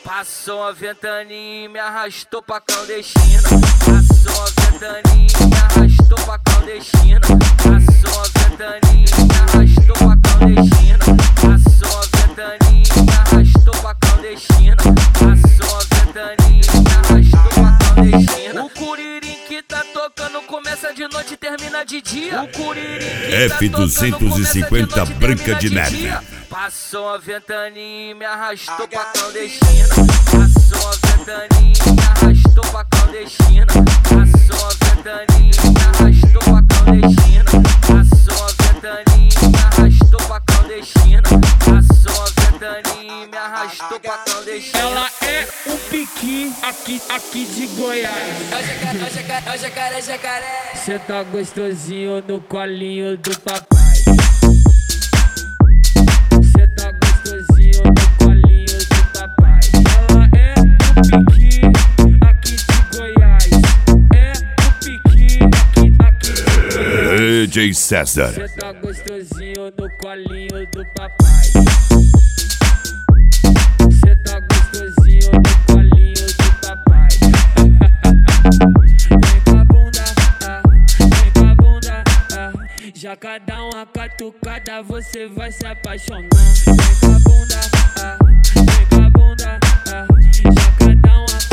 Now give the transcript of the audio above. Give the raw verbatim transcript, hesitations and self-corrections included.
Passou a ventania e me arrastou pra clandestina. Passou a ventania e me arrastou pra clandestina. Passou a ventania e me arrastou pra clandestina. Passou a ventania e me arrastou pra clandestina. Passou a ventania e me arrastou pra clandestina. O curirim que tá tocando começa de noite e termina de dia. O curirim que F duzentos e cinquenta Branca de Neve. Passou a ventania e me arrastou pra clandestina. Passou a ventania e me arrastou pra clandestina. Passou a ventania e me arrastou pra clandestina. Passou a ventania e me arrastou pra clandestina. Passou a ventania e me arrastou pra clandestina. Ela é um piqui aqui, aqui de Goiás. É o jacaré, é o jacaré, é o jacaré, jacaré. Cê tá gostosinho no colinho do papai. Cê tá gostosinho no colinho do papai. Ela é um piqui aqui de Goiás. É um piqui aqui, aqui de Goiás. D J César. Cê tá gostosinho no colinho do papai. Cê tá gostosinho no colinho do papai. Vem com a bunda, ah, vem com a bunda, ah. Já cada uma catucada você vai se apaixonar. Vem com a bunda, ah, vem com a bunda, ah. Já cada uma